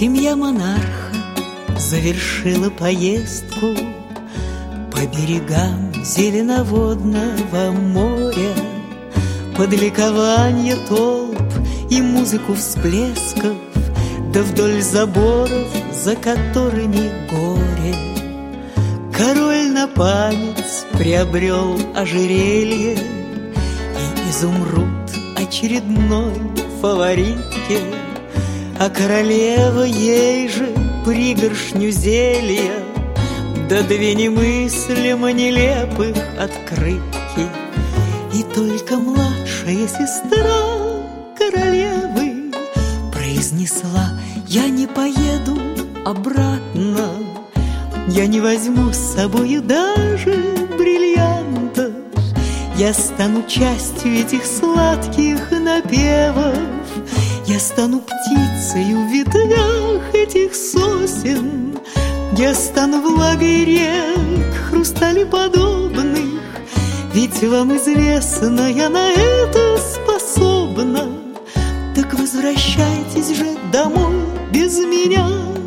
Семья монарха завершила поездку по берегам зеленоводного моря, под ликование толп и музыку всплесков, да вдоль заборов, за которыми горе. Король на память приобрел ожерелье и изумруд очередной фаворитке, а королева ей же пригоршню зелья, да две немыслимо нелепых открытки. И только младшая сестра королевы произнесла: «Я не поеду обратно, я не возьму с собою даже бриллиантов, я стану частью этих сладких напевов, я стану птицей в ветвях этих сосен, я стану влагой рек хрусталеподобных, ведь вам известно, я на это способна. Так возвращайтесь же домой без меня».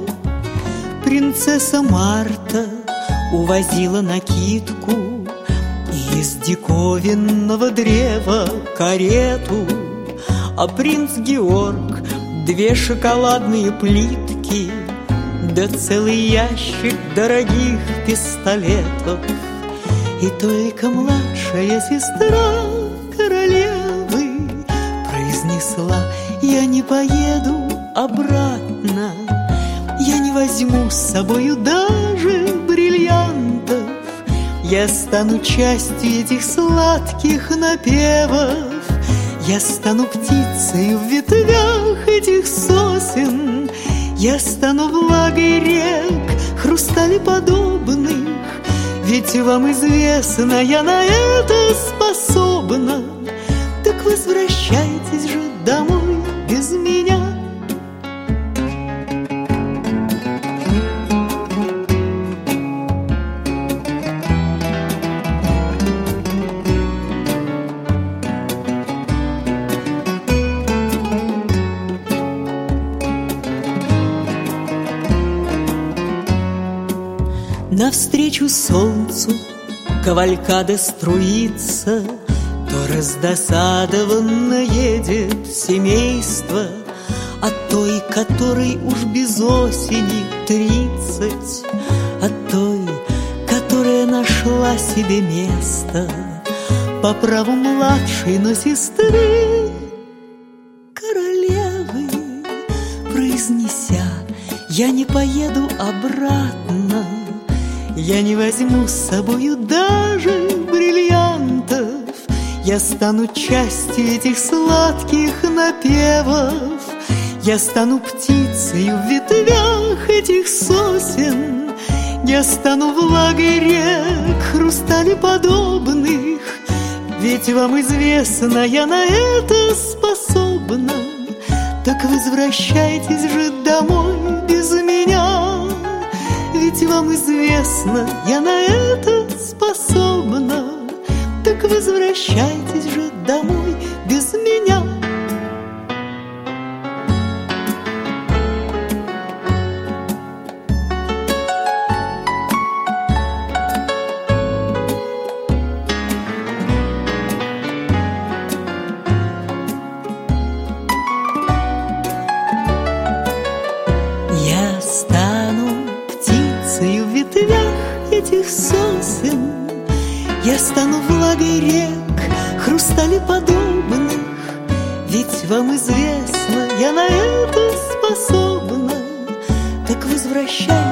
Принцесса Марта увозила накидку и из диковинного древа карету, а принц Георг две шоколадные плитки, да целый ящик дорогих пистолетов. И только младшая сестра королевы произнесла: «Я не поеду обратно, я не возьму с собою даже бриллиантов, я стану частью этих сладких напевов, я стану птицей в ветвях этих сосен, я стану влагой рек хрусталеподобных, ведь вам известно, я на это способна. Так возвращайтесь же домой без меня». Навстречу солнцу кавалькада струится, то раздосадованно едет семейство от той, которой уж без осени 30, от той, которая нашла себе место по праву младшей, но сестры королевы, произнеся: «Я не поеду обратно, я не возьму с собою даже бриллиантов, я стану частью этих сладких напевов, я стану птицей в ветвях этих сосен, я стану влагой рек хрусталеподобных, ведь вам известно, я на это способна. Так возвращайтесь же домой без меня, ведь вам известно, я на это способна. Так возвращайтесь же домой без меня». Я стану птицей в ветвях этих сосен, я стану влагой рек хрусталеподобных, ведь вам известно, я на это способна. Так возвращайтесь